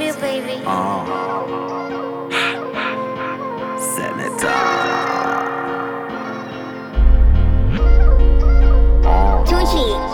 Bill, baby. Senator. Tunchi.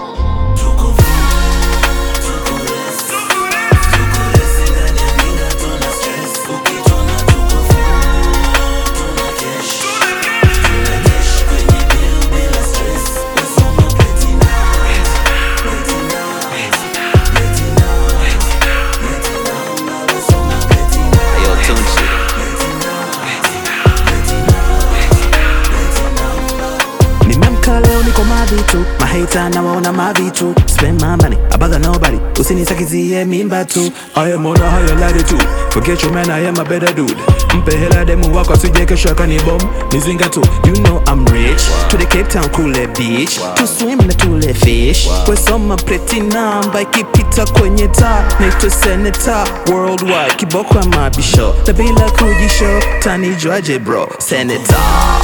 Leo niko mavitu, mahater na waona mavitu. Spend my money, I bother nobody. Usinisakizie mimba tu. I am on a higher latitude. Forget your man, I am a better dude. Mpe hela demu wako asije kesho akanibom nizinga tu. You know I'm rich. To the Cape Town kule beach. To swim na tule fish. Kwesoma pretty namba ikipita kwenye taa. Naitwa Senator worldwide. Kiboko ya mabisho na bila kujisho tanijuaje bro. Senator.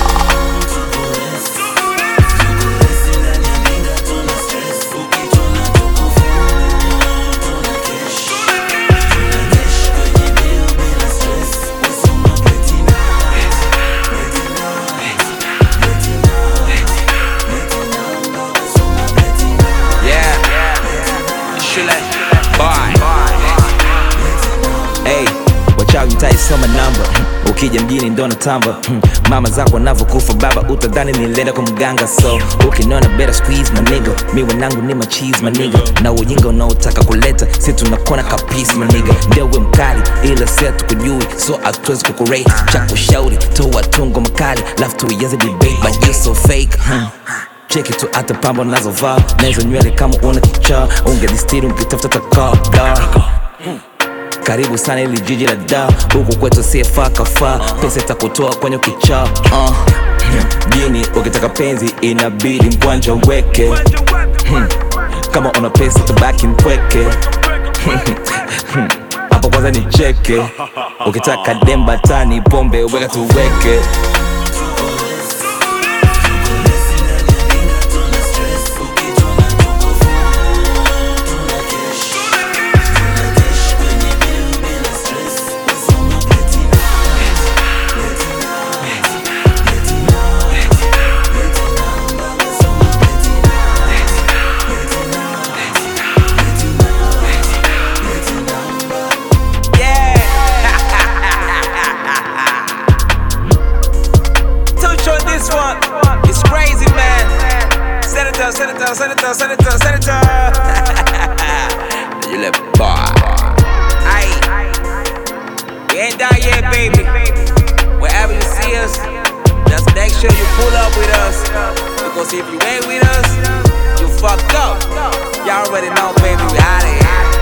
Hey, wachawi mtaisoma namba. Ukija mjini ndo natamba. Mama zako wanavyokufa baba utadhani nilienda kwa mganga. So ukinona better squeeze my nigga. Mi wanangu ni ma cheese my nigga. Na ujinga unaotaka kuleta si tunakona kapisi my nigga. Ndio we mkali ila si hatukujui, so hatuwezi kukurate. Cha kushauri toa tungo makali lafu tuianze debate, but you so fake. Cheki tu hata pambo nazovaa na hizo nywele kama una kichaa. Ungenistiri ukitafuta takaa. Karibu sana ili jiji la da. Huku kwetu siefaa kafaa. Pesa itakutoa kwenye kichaa. Jini ukitaka penzi inabidi mkwanja weke. Kama una pesa tabaki mpweke. Hapo kwanza ni cheke. Ukitaka demba tani pombe weka tuweke. It's crazy, man. Senator. You left boy. Aye. We ain't done yet, baby. Wherever you see us, just make sure you pull up with us. Because if you ain't with us, you fucked up. Y'all already know, baby, we outta here.